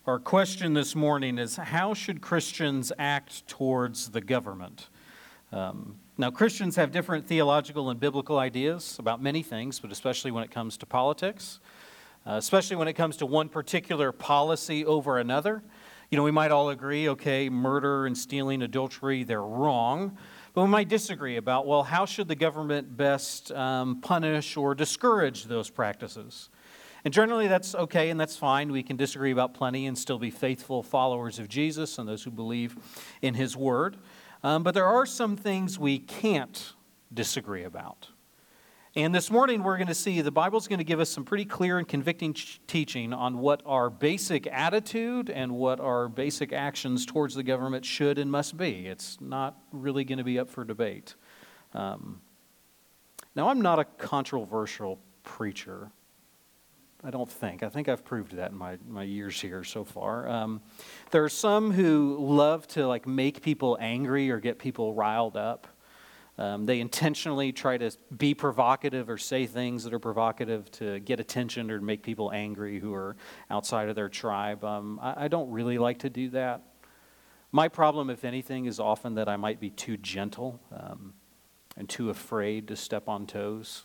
Our question this morning is, how should Christians act towards the government? Now, Christians have different theological and biblical ideas about many things, but especially when it comes to politics, especially when it comes to one particular policy over another. You know, we might all agree, okay, murder and stealing, adultery, they're wrong. But we might disagree about, well, how should the government best punish or discourage those practices? And generally that's okay and that's fine. We can disagree about plenty and still be faithful followers of Jesus and those who believe in His Word. But there are some things we can't disagree about. And this morning we're going to see the Bible's going to give us some pretty clear and convicting teaching on what our basic attitude and what our basic actions towards the government should and must be. It's not really going to be up for debate. Now, I'm not a controversial preacher. I don't think. I think I've proved that in my years here so far. There are some who love to make people angry or get people riled up. They intentionally try to be provocative or say things that are provocative to get attention or to make people angry who are outside of their tribe. I don't really like to do that. My problem, if anything, is often that I might be too gentle and too afraid to step on toes.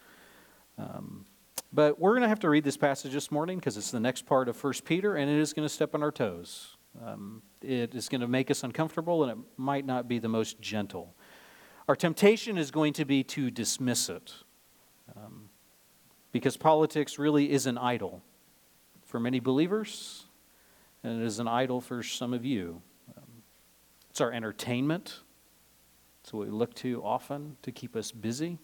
But we're going to have to read this passage this morning because it's the next part of 1 Peter, and it is going to step on our toes. It is going to make us uncomfortable, and it might not be the most gentle. Our temptation is going to be to dismiss it because politics really is an idol for many believers, and it is an idol for some of you. It's our entertainment. It's what we look to often to keep us busy.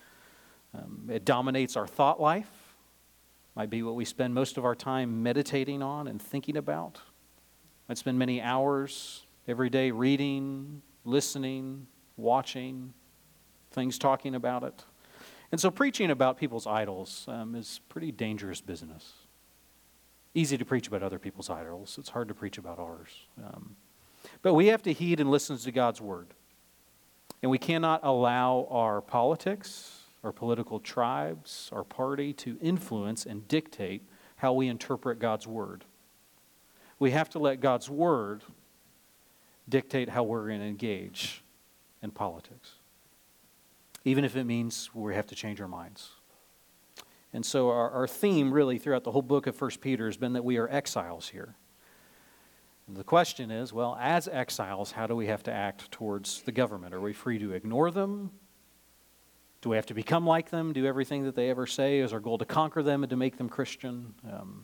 It dominates our thought life. Might be what we spend most of our time meditating on and thinking about. Might spend many hours every day reading, listening, watching things, talking about it. And so preaching about people's idols is pretty dangerous business. Easy to preach about other people's idols. It's hard to preach about ours. But we have to heed and listen to God's word. And we cannot allow our politics, our political tribes, our party to influence and dictate how we interpret God's word. We have to let God's word dictate how we're going to engage in politics, even if it means we have to change our minds. And so our theme really throughout the whole book of 1 Peter has been that we are exiles here. And the question is, well, as exiles, how do we have to act towards the government? Are we free to ignore them? Do we have to become like them, do everything that they ever say? Is our goal to conquer them and to make them Christian?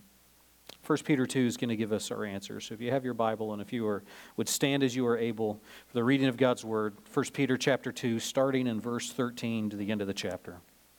1 Peter 2 is going to give us our answers. So if you have your Bible and if you would stand as you are able for the reading of God's Word, 1 Peter chapter 2, starting in verse 13 to the end of the chapter.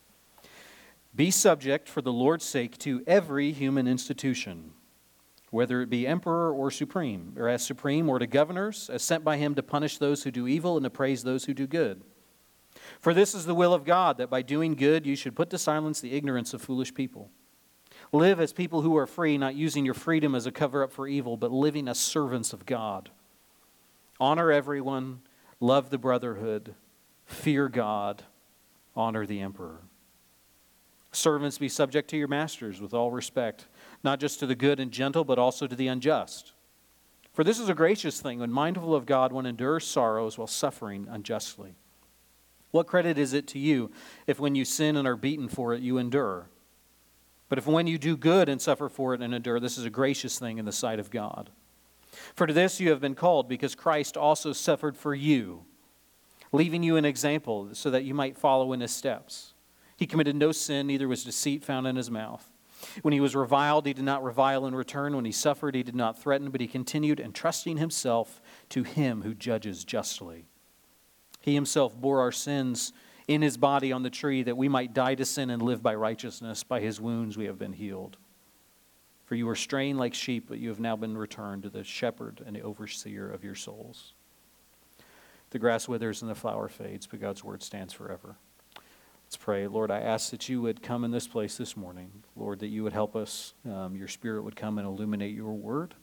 Be subject for the Lord's sake to every human institution, whether it be emperor or supreme, or as supreme, or to governors, as sent by him to punish those who do evil and to praise those who do good. For this is the will of God, that by doing good you should put to silence the ignorance of foolish people. Live as people who are free, not using your freedom as a cover-up for evil, but living as servants of God. Honor everyone, love the brotherhood, fear God, honor the emperor. Servants, be subject to your masters with all respect, not just to the good and gentle, but also to the unjust. For this is a gracious thing, when mindful of God, one endures sorrows while suffering unjustly. What credit is it to you if when you sin and are beaten for it, you endure? But if when you do good and suffer for it and endure, this is a gracious thing in the sight of God. For to this you have been called, because Christ also suffered for you, leaving you an example so that you might follow in his steps. He committed no sin, neither was deceit found in his mouth. When he was reviled, he did not revile in return. When he suffered, he did not threaten, but he continued entrusting himself to him who judges justly. He himself bore our sins in his body on the tree, that we might die to sin and live by righteousness. By his wounds we have been healed. For you were straying like sheep, but you have now been returned to the shepherd and the overseer of your souls. The grass withers and the flower fades, but God's word stands forever. Let's pray. Lord, I ask that you would come in this place this morning. Lord, that you would help us. Your Spirit would come and illuminate your word.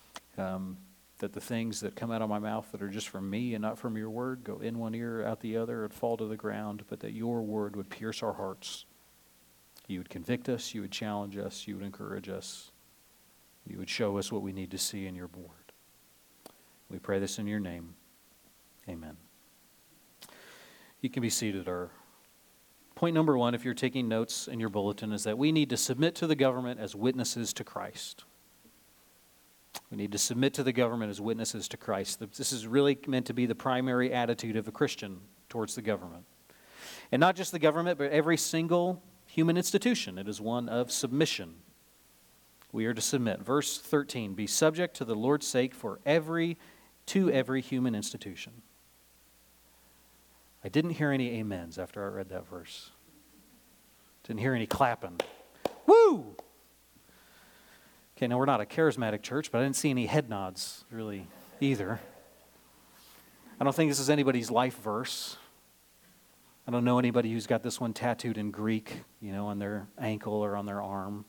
That the things that come out of my mouth that are just from me and not from your word go in one ear, out the other, and fall to the ground, but that your word would pierce our hearts. You would convict us, you would challenge us, you would encourage us. You would show us what we need to see in your word. We pray this in your name. Amen. You can be seated. Our point number 1, if you're taking notes in your bulletin, is that we need to submit to the government as witnesses to Christ. We need to submit to the government as witnesses to Christ. This is really meant to be the primary attitude of a Christian towards the government. And not just the government, but every single human institution. It is one of submission. We are to submit. Verse 13, be subject to the Lord's sake to every human institution. I didn't hear any amens after I read that verse. Didn't hear any clapping. Woo! Okay, now we're not a charismatic church, but I didn't see any head nods really either. I don't think this is anybody's life verse. I don't know anybody who's got this one tattooed in Greek, on their ankle or on their arm.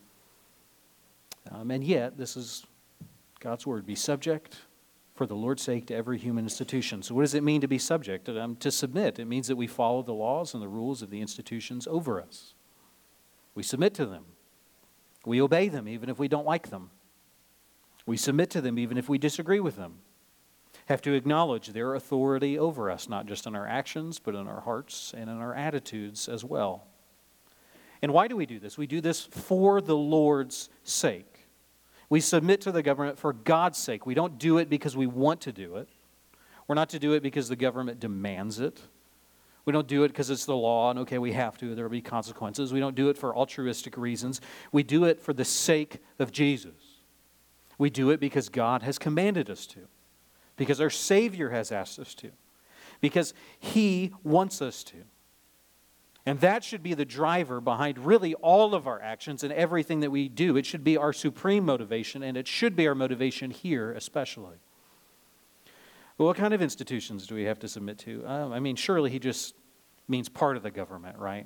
And yet, this is God's word. Be subject for the Lord's sake to every human institution. So what does it mean to be subject? To submit. It means that we follow the laws and the rules of the institutions over us. We submit to them. We obey them even if we don't like them. We submit to them even if we disagree with them. Have to acknowledge their authority over us, not just in our actions, but in our hearts and in our attitudes as well. And why do we do this? We do this for the Lord's sake. We submit to the government for God's sake. We don't do it because we want to do it. We're not to do it because the government demands it. We don't do it because it's the law and, okay, we have to, there will be consequences. We don't do it for altruistic reasons. We do it for the sake of Jesus. We do it because God has commanded us to, because our Savior has asked us to, because He wants us to. And that should be the driver behind really all of our actions and everything that we do. It should be our supreme motivation, and it should be our motivation here especially. Well, what kind of institutions do we have to submit to? Surely He just means part of the government, right?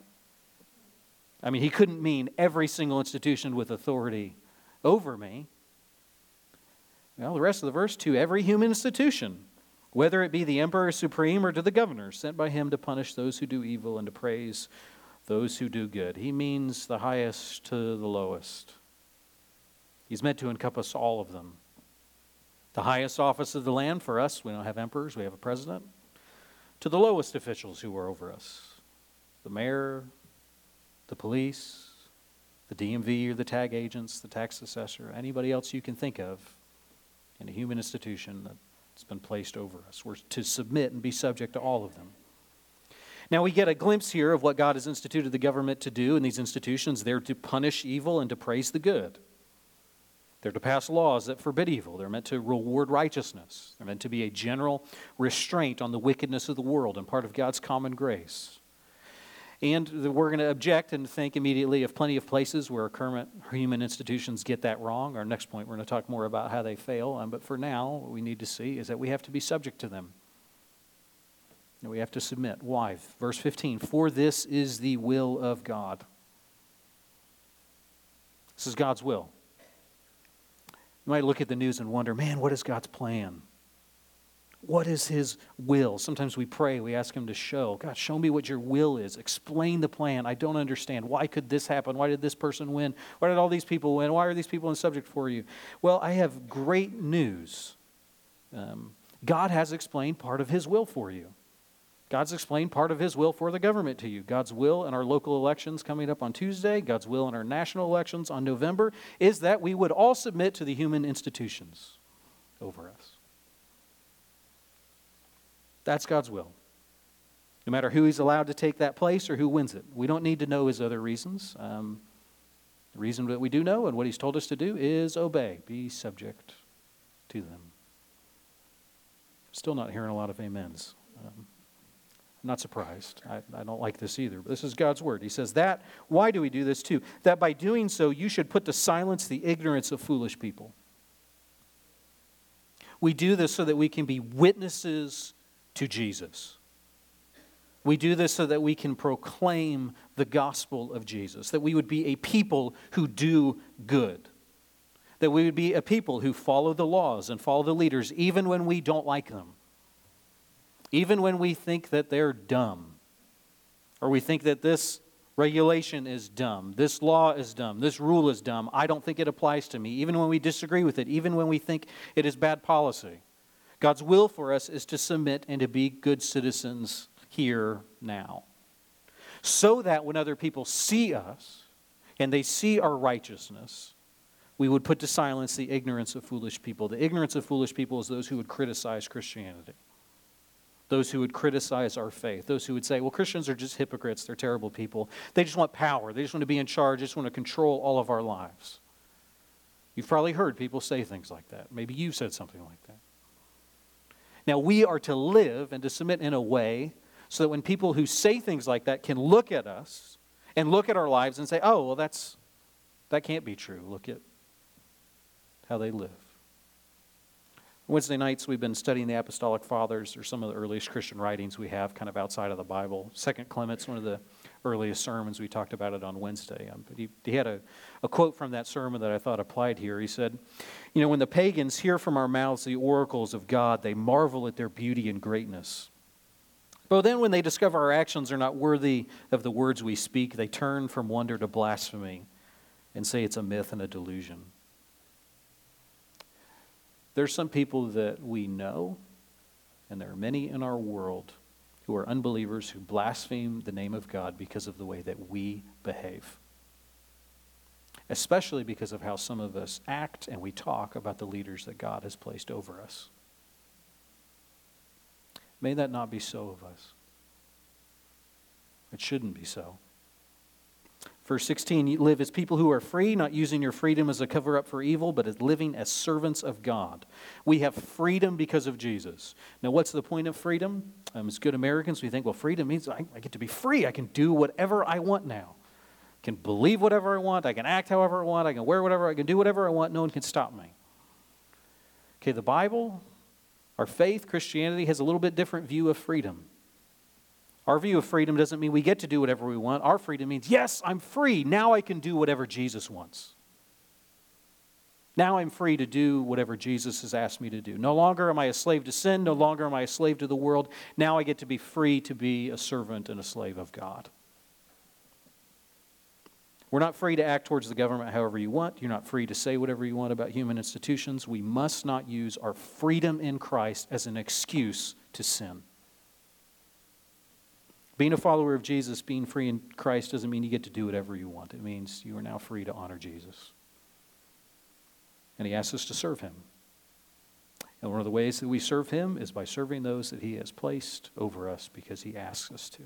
He couldn't mean every single institution with authority over me. Well, the rest of the verse, to every human institution, whether it be the emperor supreme or to the governor, sent by him to punish those who do evil and to praise those who do good. He means the highest to the lowest. He's meant to encompass all of them. The highest office of the land for us, we don't have emperors, we have a president, to the lowest officials who are over us. The mayor, the police, the DMV or the tag agents, the tax assessor, anybody else you can think of in a human institution that's been placed over us. We're to submit and be subject to all of them. Now we get a glimpse here of what God has instituted the government to do in these institutions. They're to punish evil and to praise the good. They're to pass laws that forbid evil. They're meant to reward righteousness. They're meant to be a general restraint on the wickedness of the world and part of God's common grace. And we're going to object and think immediately of plenty of places where our current human institutions get that wrong. Our next point, we're going to talk more about how they fail. But for now, what we need to see is that we have to be subject to them. And we have to submit. Why? Verse 15, for this is the will of God. This is God's will. You might look at the news and wonder, man, what is God's plan? What is His will? Sometimes we pray, we ask Him to show. God, show me what your will is. Explain the plan. I don't understand. Why could this happen? Why did this person win? Why did all these people win? Why are these people in subject for you? Well, I have great news. God has explained part of His will for you. God's explained part of His will for the government to you. God's will in our local elections coming up on Tuesday, God's will in our national elections on November, is that we would all submit to the human institutions over us. That's God's will. No matter who He's allowed to take that place or who wins it. We don't need to know His other reasons. The reason that we do know and what He's told us to do is obey, be subject to them. Still not hearing a lot of amens. I'm not surprised. I don't like this either. But this is God's word. He says that, why do we do this too? That by doing so, you should put to silence the ignorance of foolish people. We do this so that we can be witnesses to Jesus. We do this so that we can proclaim the gospel of Jesus, that we would be a people who do good, that we would be a people who follow the laws and follow the leaders even when we don't like them, even when we think that they're dumb, or we think that this Regulation is dumb. This law is dumb. This rule is dumb. I don't think it applies to me, even when we disagree with it, even when we think it is bad policy. God's will for us is to submit and to be good citizens here now, so that when other people see us and they see our righteousness, we would put to silence the ignorance of foolish people. The ignorance of foolish people is those who would criticize Christianity, those who would criticize our faith, those who would say, well, Christians are just hypocrites, they're terrible people. They just want power, they just want to be in charge, they just want to control all of our lives. You've probably heard people say things like that. Maybe you've said something like that. Now, we are to live and to submit in a way so that when people who say things like that can look at us and look at our lives and say, oh, well, that can't be true. Look at how they live. Wednesday nights, we've been studying the Apostolic Fathers, or some of the earliest Christian writings we have kind of outside of the Bible. Second Clement's one of the earliest sermons. We talked about it on Wednesday. But he had a quote from that sermon that I thought applied here. He said, when the pagans hear from our mouths the oracles of God, they marvel at their beauty and greatness. But then when they discover our actions are not worthy of the words we speak, they turn from wonder to blasphemy and say it's a myth and a delusion. There's some people that we know, and there are many in our world who are unbelievers who blaspheme the name of God because of the way that we behave. Especially because of how some of us act and we talk about the leaders that God has placed over us. May that not be so of us. It shouldn't be so. Verse 16, you live as people who are free, not using your freedom as a cover-up for evil, but as living as servants of God. We have freedom because of Jesus. Now, what's the point of freedom? As good Americans, we think, well, freedom means I get to be free. I can do whatever I want now. I can believe whatever I want. I can act however I want. I can wear whatever. I can do whatever I want. No one can stop me. Okay, the Bible, our faith, Christianity, has a little bit different view of freedom. Our view of freedom doesn't mean we get to do whatever we want. Our freedom means, yes, I'm free. Now I can do whatever Jesus wants. Now I'm free to do whatever Jesus has asked me to do. No longer am I a slave to sin. No longer am I a slave to the world. Now I get to be free to be a servant and a slave of God. We're not free to act towards the government however you want. You're not free to say whatever you want about human institutions. We must not use our freedom in Christ as an excuse to sin. Being a follower of Jesus, being free in Christ, doesn't mean you get to do whatever you want. It means you are now free to honor Jesus. And he asks us to serve him. And one of the ways that we serve him is by serving those that he has placed over us because he asks us to.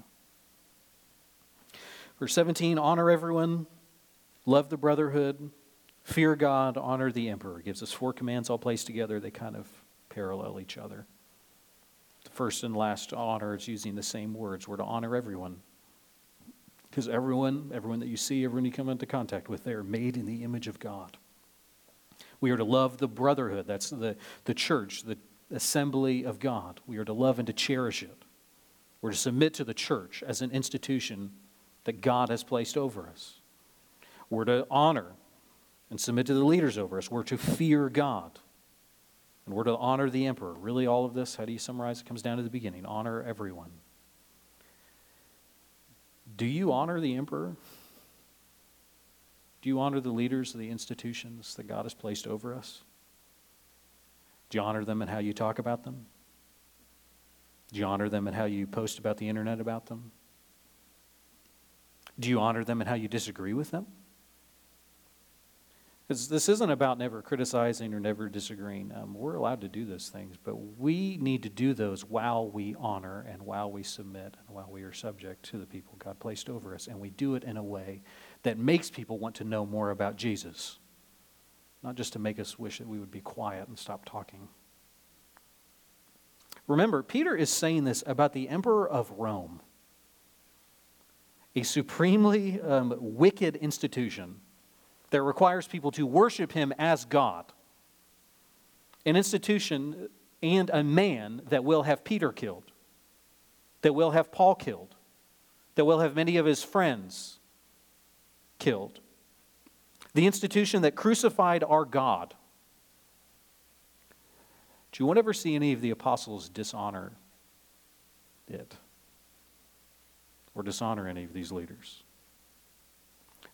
Verse 17, honor everyone, love the brotherhood, fear God, honor the emperor. It gives us 4 commands all placed together. They kind of parallel each other. The first and last honor is using the same words. We're to honor everyone. Because everyone that you see, everyone you come into contact with, they are made in the image of God. We are to love the brotherhood. That's the church, the assembly of God. We are to love and to cherish it. We're to submit to the church as an institution that God has placed over us. We're to honor and submit to the leaders over us. We're to fear God. And we're to honor the emperor. Really, all of this, how do you summarize? It comes down to the beginning. Honor everyone. Do you honor the emperor? Do you honor the leaders of the institutions that God has placed over us? Do you honor them in how you talk about them? Do you honor them in how you post about the internet about them? Do you honor them in how you disagree with them? Because this isn't about never criticizing or never disagreeing. We're allowed to do those things, but we need to do those while we honor and while we submit and while we are subject to the people God placed over us. And we do it in a way that makes people want to know more about Jesus, not just to make us wish that we would be quiet and stop talking. Remember, Peter is saying this about the emperor of Rome, a supremely wicked institution that requires people to worship him as God. An institution and a man that will have Peter killed, that will have Paul killed, that will have many of his friends killed. The institution that crucified our God. Do you ever see any of the apostles dishonor it? Or dishonor any of these leaders?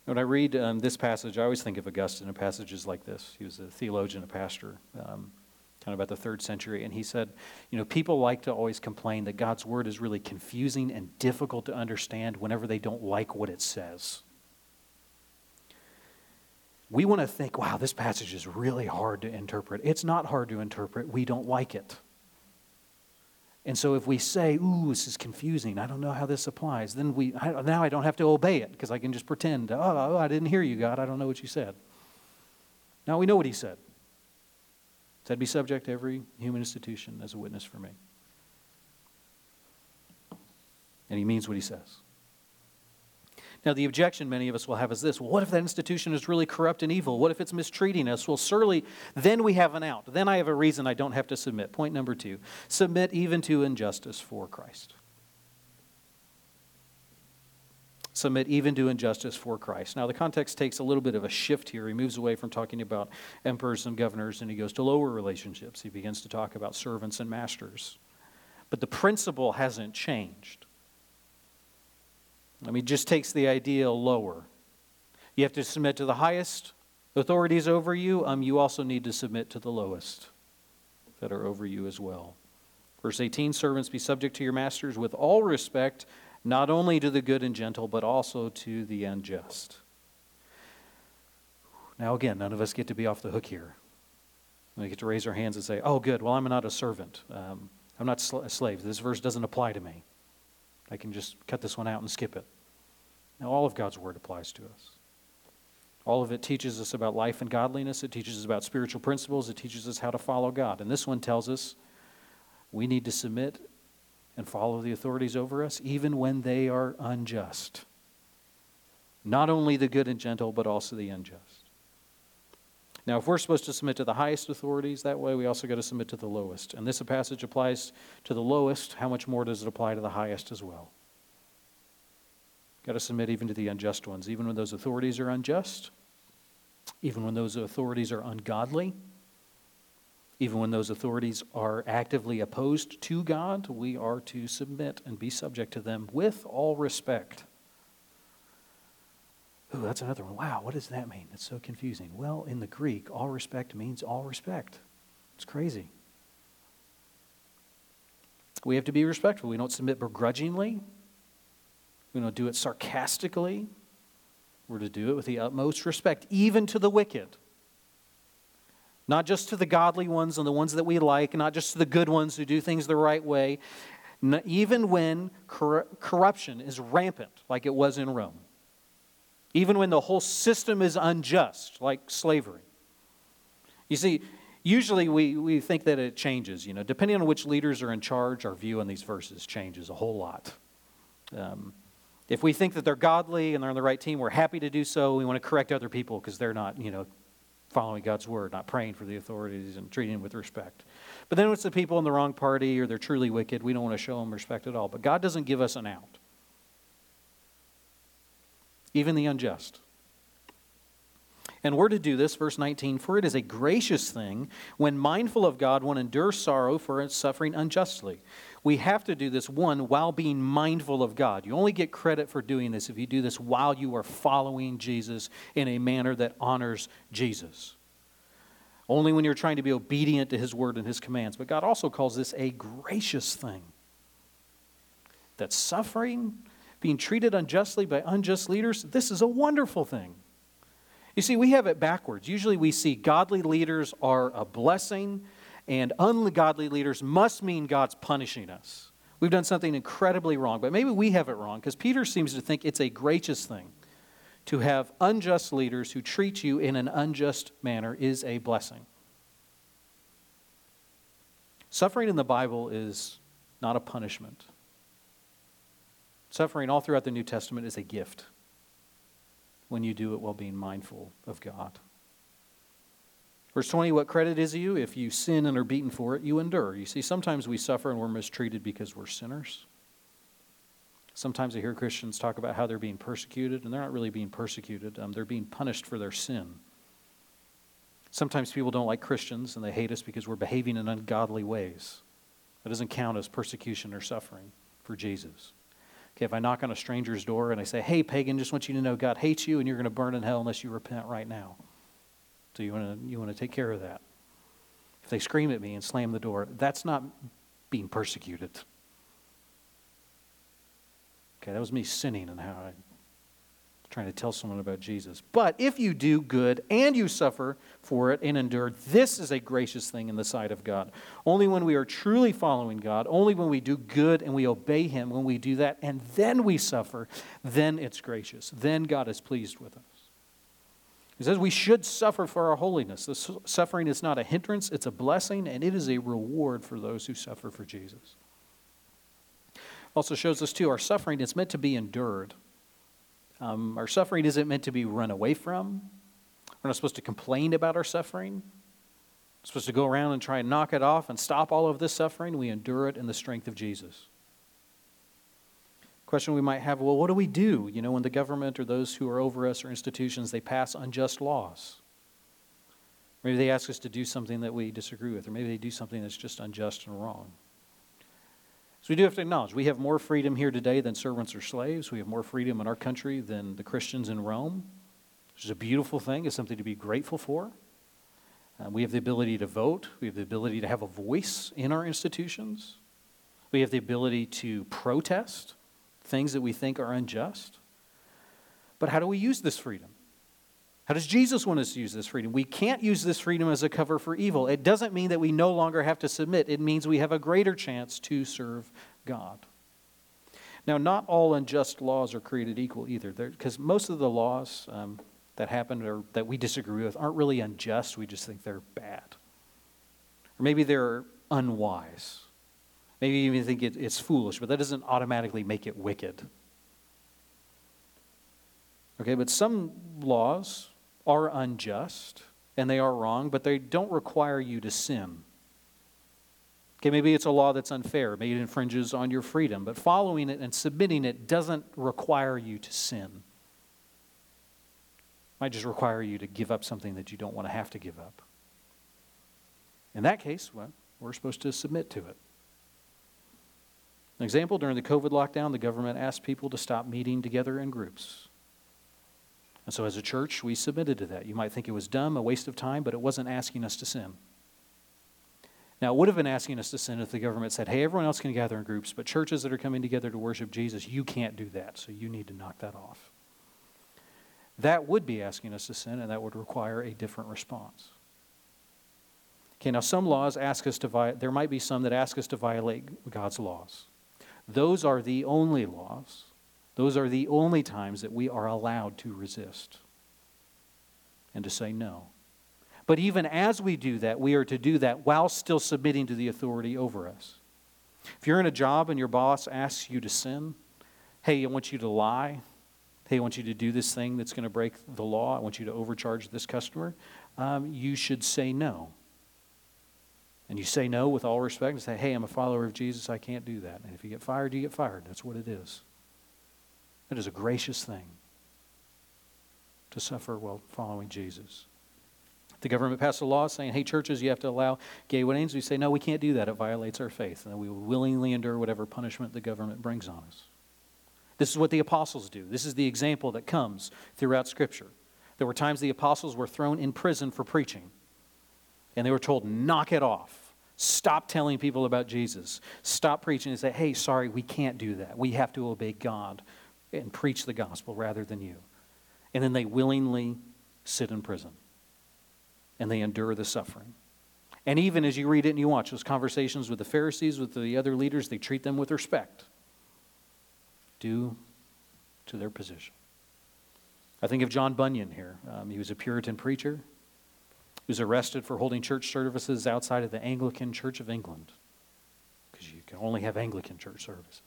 When I read this passage, I always think of Augustine in passages like this. He was a theologian, a pastor, kind of about the 3rd century. And he said, people like to always complain that God's word is really confusing and difficult to understand whenever they don't like what it says. We want to think, wow, this passage is really hard to interpret. It's not hard to interpret. We don't like it. And so if we say, ooh, this is confusing, I don't know how this applies, then now I don't have to obey it because I can just pretend, oh, I didn't hear you, God. I don't know what you said. Now we know what he said. He said, be subject to every human institution as a witness for me. And he means what he says. Now, the objection many of us will have is this: well, what if that institution is really corrupt and evil? What if it's mistreating us? Well, surely then we have an out. Then I have a reason I don't have to submit. Point number 2, submit even to injustice for Christ. Submit even to injustice for Christ. Now, the context takes a little bit of a shift here. He moves away from talking about emperors and governors, and he goes to lower relationships. He begins to talk about servants and masters. But the principle hasn't changed. He just takes the idea lower. You have to submit to the highest authorities over you. You also need to submit to the lowest that are over you as well. Verse 18, servants, be subject to your masters with all respect, not only to the good and gentle, but also to the unjust. Now again, none of us get to be off the hook here. We get to raise our hands and say, oh good, well I'm not a servant. I'm not a slave. This verse doesn't apply to me. I can just cut this one out and skip it. Now, all of God's word applies to us. All of it teaches us about life and godliness. It teaches us about spiritual principles. It teaches us how to follow God. And this one tells us we need to submit and follow the authorities over us, even when they are unjust. Not only the good and gentle, but also the unjust. Now, if we're supposed to submit to the highest authorities, that way we also got to submit to the lowest. And this passage applies to the lowest. How much more does it apply to the highest as well? Got to submit even to the unjust ones, even when those authorities are unjust, even when those authorities are ungodly, even when those authorities are actively opposed to God, we are to submit and be subject to them with all respect. Ooh, that's another one. Wow, what does that mean? It's so confusing. Well, in the Greek, all respect means all respect. It's crazy. We have to be respectful. We don't submit begrudgingly. We don't do it sarcastically. We're to do it with the utmost respect, even to the wicked. Not just to the godly ones and the ones that we like, not just to the good ones who do things the right way, even when corruption is rampant, like it was in Rome. Even when the whole system is unjust, like slavery. You see, usually we think that it changes. Depending on which leaders are in charge, our view on these verses changes a whole lot. If we think that they're godly and they're on the right team, we're happy to do so. We want to correct other people because they're not, following God's word, not praying for the authorities and treating them with respect. But then when it's the people in the wrong party or they're truly wicked, we don't want to show them respect at all. But God doesn't give us an out. Even the unjust. And we're to do this, verse 19, for it is a gracious thing when mindful of God one endures sorrow for suffering unjustly. We have to do this, one, while being mindful of God. You only get credit for doing this if you do this while you are following Jesus in a manner that honors Jesus. Only when you're trying to be obedient to His word and His commands. But God also calls this a gracious thing. That suffering, being treated unjustly by unjust leaders, this is a wonderful thing. You see, we have it backwards. Usually we see godly leaders are a blessing, and ungodly leaders must mean God's punishing us. We've done something incredibly wrong, but maybe we have it wrong, because Peter seems to think it's a gracious thing to have unjust leaders who treat you in an unjust manner is a blessing. Suffering in the Bible is not a punishment. Suffering all throughout the New Testament is a gift when you do it while being mindful of God. Verse 20, what credit is you if you sin and are beaten for it, you endure. You see, sometimes we suffer and we're mistreated because we're sinners. Sometimes I hear Christians talk about how they're being persecuted, and they're not really being persecuted. They're being punished for their sin. Sometimes people don't like Christians and they hate us because we're behaving in ungodly ways. That doesn't count as persecution or suffering for Jesus. Okay, if I knock on a stranger's door and I say, hey, pagan, just want you to know God hates you and you're going to burn in hell unless you repent right now. So you want to take care of that. If they scream at me and slam the door, that's not being persecuted. Okay, that was me sinning and how I trying to tell someone about Jesus. But if you do good and you suffer for it and endure, this is a gracious thing in the sight of God. Only when we are truly following God, only when we do good and we obey Him, when we do that and then we suffer, then it's gracious. Then God is pleased with us. He says we should suffer for our holiness. The suffering is not a hindrance, it's a blessing, and it is a reward for those who suffer for Jesus. Also shows us too, our suffering is meant to be endured. Our suffering isn't meant to be run away from. We're not supposed to complain about our suffering. We're supposed to go around and try and knock it off and stop all of this suffering. We endure it in the strength of Jesus. Question we might have, well, what do we do, when the government or those who are over us or institutions, they pass unjust laws? Maybe they ask us to do something that we disagree with, or maybe they do something that's just unjust and wrong. So we do have to acknowledge we have more freedom here today than servants or slaves. We have more freedom in our country than the Christians in Rome, which is a beautiful thing. It's something to be grateful for. We have the ability to vote. We have the ability to have a voice in our institutions. We have the ability to protest things that we think are unjust. But how do we use this freedom? How does Jesus want us to use this freedom? We can't use this freedom as a cover for evil. It doesn't mean that we no longer have to submit. It means we have a greater chance to serve God. Now, not all unjust laws are created equal either, because most of the laws that happen or that we disagree with aren't really unjust. We just think they're bad. Or maybe they're unwise. Maybe you even think it's foolish, but that doesn't automatically make it wicked. Okay, but some laws are unjust and they are wrong, but they don't require you to sin. Okay, maybe it's a law that's unfair. Maybe it infringes on your freedom, but following it and submitting it doesn't require you to sin. It might just require you to give up something that you don't want to have to give up. In that case, well, we're supposed to submit to it. An example, during the COVID lockdown, the government asked people to stop meeting together in groups. And so as a church, we submitted to that. You might think it was dumb, a waste of time, but it wasn't asking us to sin. Now, it would have been asking us to sin if the government said, hey, everyone else can gather in groups, but churches that are coming together to worship Jesus, you can't do that, so you need to knock that off. That would be asking us to sin, and that would require a different response. Okay, now some laws ask us to there might be some that ask us to violate God's laws. Those are the only laws. Those are the only times that we are allowed to resist and to say no. But even as we do that, we are to do that while still submitting to the authority over us. If you're in a job and your boss asks you to sin, hey, I want you to lie. Hey, I want you to do this thing that's going to break the law. I want you to overcharge this customer. You should say no. And you say no with all respect and say, hey, I'm a follower of Jesus. I can't do that. And if you get fired, you get fired. That's what it is. It is a gracious thing to suffer while following Jesus. The government passed a law saying, hey, churches, you have to allow gay weddings. We say, no, we can't do that. It violates our faith. And we will willingly endure whatever punishment the government brings on us. This is what the apostles do. This is the example that comes throughout Scripture. There were times the apostles were thrown in prison for preaching. And they were told, knock it off. Stop telling people about Jesus. Stop preaching and say, hey, sorry, we can't do that. We have to obey God and preach the gospel rather than you. And then they willingly sit in prison. And they endure the suffering. And even as you read it and you watch those conversations with the Pharisees, with the other leaders, they treat them with respect due to their position. I think of John Bunyan here. He was a Puritan preacher. He was arrested for holding church services outside of the Anglican Church of England, because you can only have Anglican church services.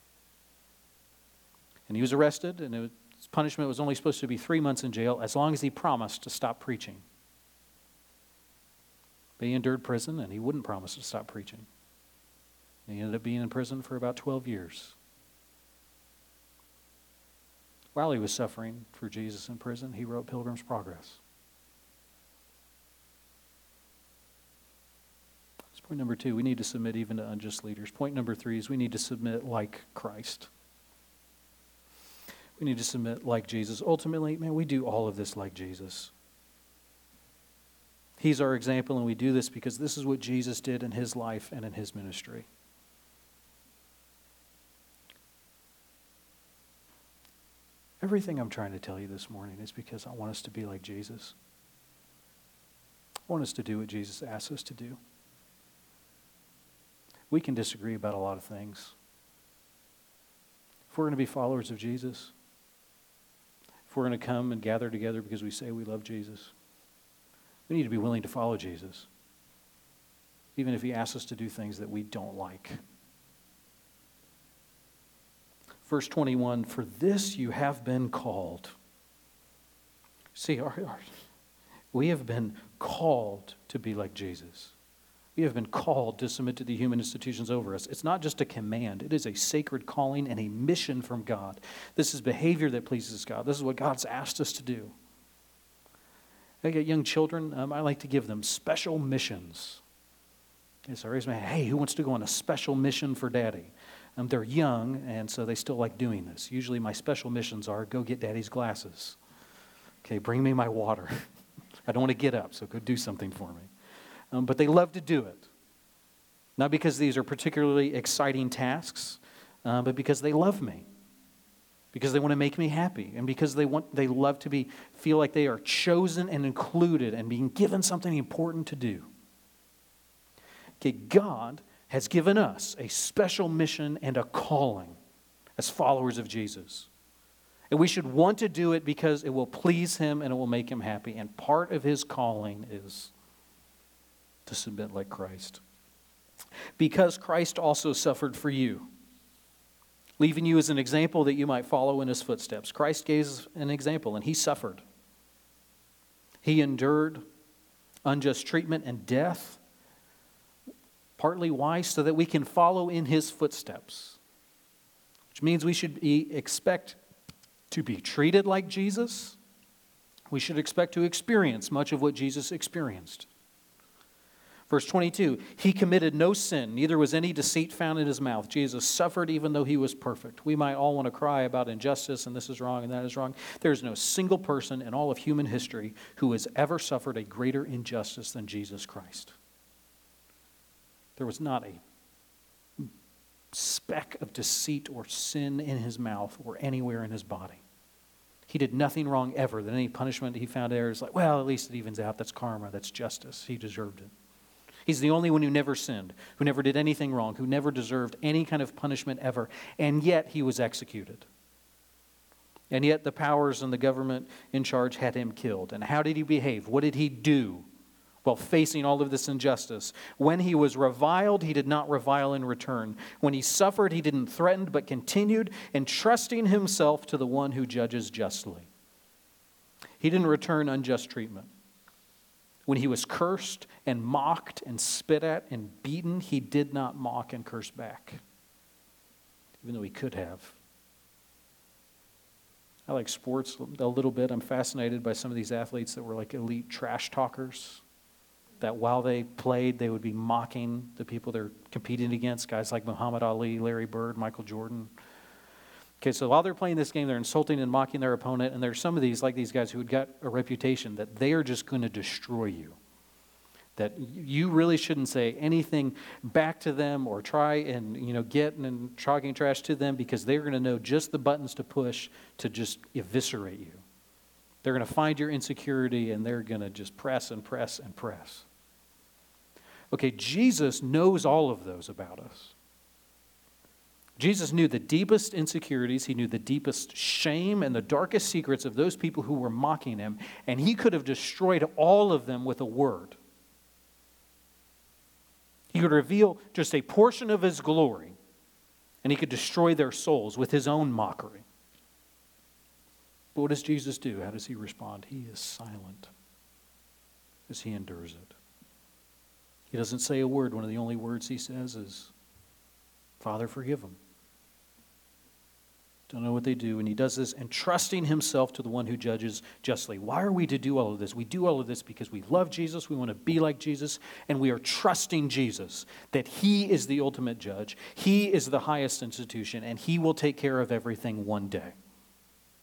And he was arrested, and his punishment was only supposed to be 3 months in jail as long as he promised to stop preaching. But he endured prison, and he wouldn't promise to stop preaching. And he ended up being in prison for about 12 years. While he was suffering for Jesus in prison, he wrote Pilgrim's Progress. That's point number 2. We need to submit even to unjust leaders. Point number 3 is we need to submit like Christ. We need to submit like Jesus. Ultimately, man, we do all of this like Jesus. He's our example, and we do this because this is what Jesus did in his life and in his ministry. Everything I'm trying to tell you this morning is because I want us to be like Jesus. I want us to do what Jesus asks us to do. We can disagree about a lot of things. If we're going to be followers of Jesus, if we're going to come and gather together because we say we love Jesus, we need to be willing to follow Jesus, even if he asks us to do things that we don't like. Verse 21, for this you have been called. See, we have been called to be like Jesus. We have been called to submit to the human institutions over us. It's not just a command. It is a sacred calling and a mission from God. This is behavior that pleases God. This is what God's asked us to do. I get young children, I like to give them special missions. And so I raise my hand, hey, who wants to go on a special mission for Daddy? They're young, and so they still like doing this. Usually my special missions are, go get Daddy's glasses. Okay, bring me my water. I don't want to get up, so go do something for me. But they love to do it. Not because these are particularly exciting tasks, but because they love me. Because they want to make me happy. And because they love to feel like they are chosen and included and being given something important to do. Okay, God has given us a special mission and a calling as followers of Jesus. And we should want to do it because it will please him and it will make him happy. And part of his calling is to submit like Christ. Because Christ also suffered for you, leaving you as an example that you might follow in his footsteps. Christ gave us an example, and he suffered. He endured unjust treatment and death. Partly why? So that we can follow in his footsteps. Which means we should expect to be treated like Jesus. We should expect to experience much of what Jesus experienced. Verse 22, he committed no sin, neither was any deceit found in his mouth. Jesus suffered even though he was perfect. We might all want to cry about injustice and this is wrong and that is wrong. There is no single person in all of human history who has ever suffered a greater injustice than Jesus Christ. There was not a speck of deceit or sin in his mouth or anywhere in his body. He did nothing wrong ever. That any punishment he found there is like, well, at least it evens out. That's karma. That's justice. He deserved it. He's the only one who never sinned, who never did anything wrong, who never deserved any kind of punishment ever, and yet he was executed. And yet the powers and the government in charge had him killed. And how did he behave? What did he do while facing all of this injustice? When he was reviled, he did not revile in return. When he suffered, he didn't threaten, but continued entrusting himself to the one who judges justly. He didn't return unjust treatment. When he was cursed and mocked and spit at and beaten, he did not mock and curse back, even though he could have. I like sports a little bit. I'm fascinated by some of these athletes that were like elite trash talkers, that while they played, they would be mocking the people they're competing against, guys like Muhammad Ali, Larry Bird, Michael Jordan. Okay, so while they're playing this game, they're insulting and mocking their opponent, and there's some of these, like these guys, who had got a reputation that they are just going to destroy you. That you really shouldn't say anything back to them or try and, get and talking trash to them, because they're going to know just the buttons to push to just eviscerate you. They're going to find your insecurity, and they're going to just press and press and press. Okay, Jesus knows all of those about us. Jesus knew the deepest insecurities. He knew the deepest shame and the darkest secrets of those people who were mocking him. And he could have destroyed all of them with a word. He could reveal just a portion of his glory. And he could destroy their souls with his own mockery. But what does Jesus do? How does he respond? He is silent as he endures it. He doesn't say a word. One of the only words he says is, Father, forgive them. Don't know what they do. And he does this entrusting himself to the one who judges justly. Why are we to do all of this? We do all of this because we love Jesus, we want to be like Jesus, and we are trusting Jesus that he is the ultimate judge, he is the highest institution, and he will take care of everything one day.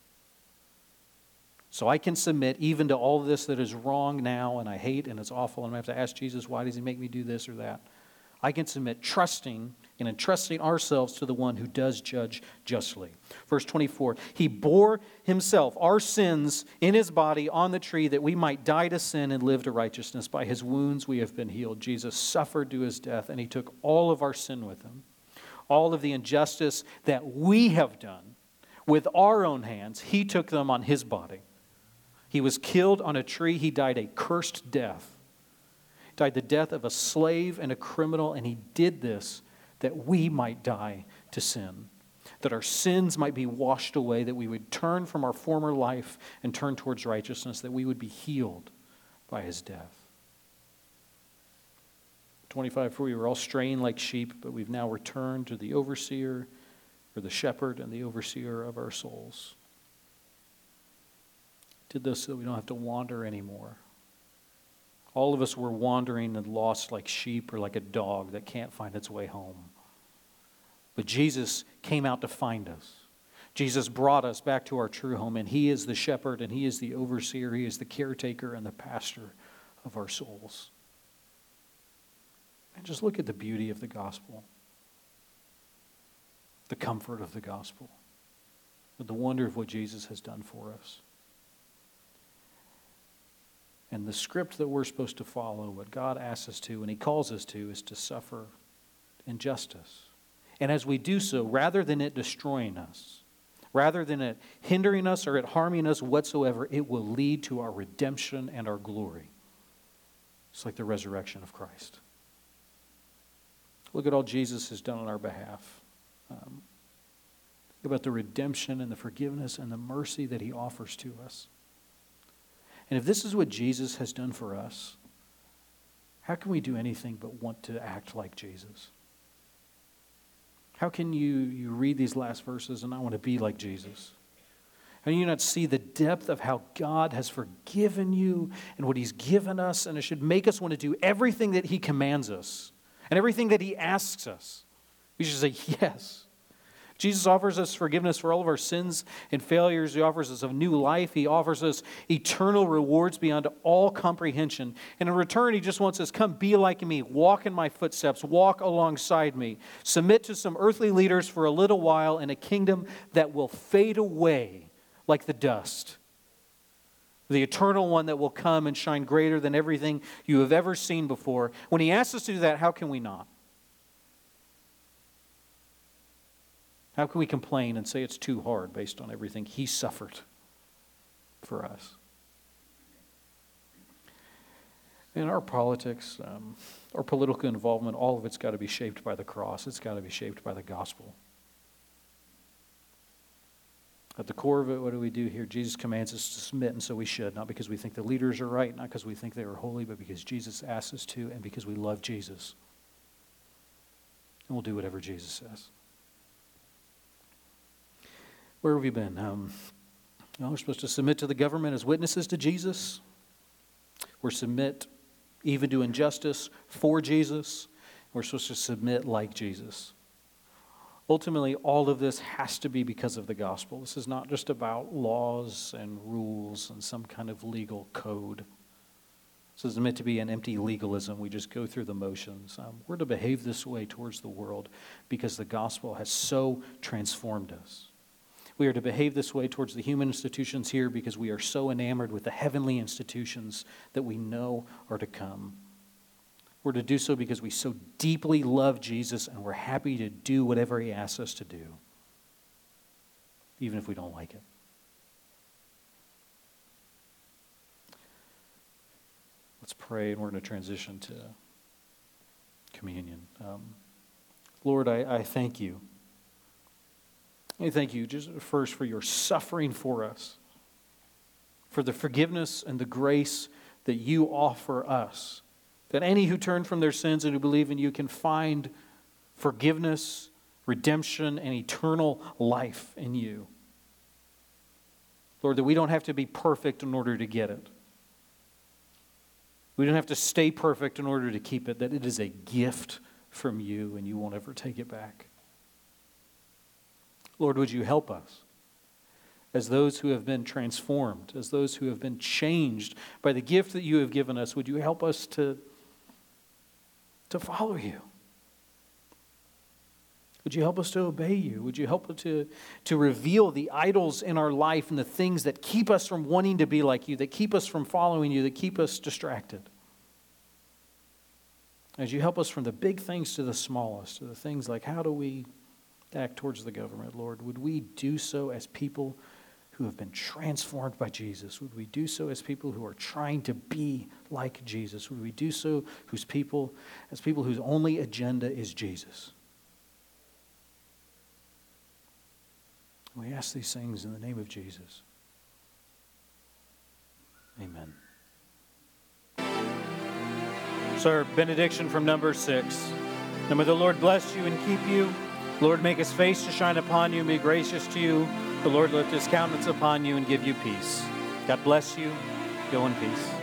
So I can submit even to all of this that is wrong now and I hate and it's awful and I have to ask Jesus, why does he make me do this or that? I can submit trusting and entrusting ourselves to the one who does judge justly. Verse 24, he bore himself our sins in his body on the tree that we might die to sin and live to righteousness. By his wounds we have been healed. Jesus suffered to his death and he took all of our sin with him. All of the injustice that we have done with our own hands, he took them on his body. He was killed on a tree. He died a cursed death. He died the death of a slave and a criminal, and he did this that we might die to sin, that our sins might be washed away, that we would turn from our former life and turn towards righteousness, that we would be healed by his death. 25, for we were all straying like sheep, but we've now returned to the overseer, or the shepherd and the overseer of our souls. Did this so we don't have to wander anymore. All of us were wandering and lost like sheep or like a dog that can't find its way home. But Jesus came out to find us. Jesus brought us back to our true home, and he is the shepherd and he is the overseer. He is the caretaker and the pastor of our souls. And just look at the beauty of the gospel, the comfort of the gospel, but the wonder of what Jesus has done for us. And the script that we're supposed to follow, what God asks us to and he calls us to, is to suffer injustice. And as we do so, rather than it destroying us, rather than it hindering us or it harming us whatsoever, it will lead to our redemption and our glory. It's like the resurrection of Christ. Look at all Jesus has done on our behalf. Think about the redemption and the forgiveness and the mercy that he offers to us. And if this is what Jesus has done for us, how can we do anything but want to act like Jesus? How can you read these last verses and not want to be like Jesus? How do you not see the depth of how God has forgiven you and what he's given us, and it should make us want to do everything that he commands us and everything that he asks us? We should say yes. Jesus offers us forgiveness for all of our sins and failures. He offers us a new life. He offers us eternal rewards beyond all comprehension. And in return, he just wants us, come be like me, walk in my footsteps, walk alongside me, submit to some earthly leaders for a little while in a kingdom that will fade away like the dust. The eternal one that will come and shine greater than everything you have ever seen before. When he asks us to do that, how can we not? How can we complain and say it's too hard based on everything he suffered for us? In our politics, our political involvement, all of it's got to be shaped by the cross. It's got to be shaped by the gospel. At the core of it, what do we do here? Jesus commands us to submit, and so we should. Not because we think the leaders are right, not because we think they are holy, but because Jesus asks us to and because we love Jesus. And we'll do whatever Jesus says. Where have we been? We're supposed to submit to the government as witnesses to Jesus. We're submit even to injustice for Jesus. We're supposed to submit like Jesus. Ultimately, all of this has to be because of the gospel. This is not just about laws and rules and some kind of legal code. This isn't meant to be an empty legalism. We just go through the motions. We're to behave this way towards the world because the gospel has so transformed us. We are to behave this way towards the human institutions here because we are so enamored with the heavenly institutions that we know are to come. We're to do so because we so deeply love Jesus and we're happy to do whatever he asks us to do, even if we don't like it. Let's pray, and we're going to transition to communion. Lord, I thank you. I thank you just first for your suffering for us, for the forgiveness and the grace that you offer us, that any who turn from their sins and who believe in you can find forgiveness, redemption, and eternal life in you. Lord, that we don't have to be perfect in order to get it. We don't have to stay perfect in order to keep it, that it is a gift from you and you won't ever take it back. Lord, would you help us as those who have been transformed, as those who have been changed by the gift that you have given us. Would you help us to follow you? Would you help us to obey you? Would you help us to reveal the idols in our life and the things that keep us from wanting to be like you, that keep us from following you, that keep us distracted? As you help us from the big things to the smallest, to the things like how do we act towards the government, Lord, would we do so as people who have been transformed by Jesus? Would we do so as people who are trying to be like Jesus? Would we do so as people whose only agenda is Jesus? We ask these things in the name of Jesus. Amen. So our benediction from number 6. Now may the Lord bless you and keep you. Lord, make his face to shine upon you and be gracious to you. The Lord lift his countenance upon you and give you peace. God bless you. Go in peace.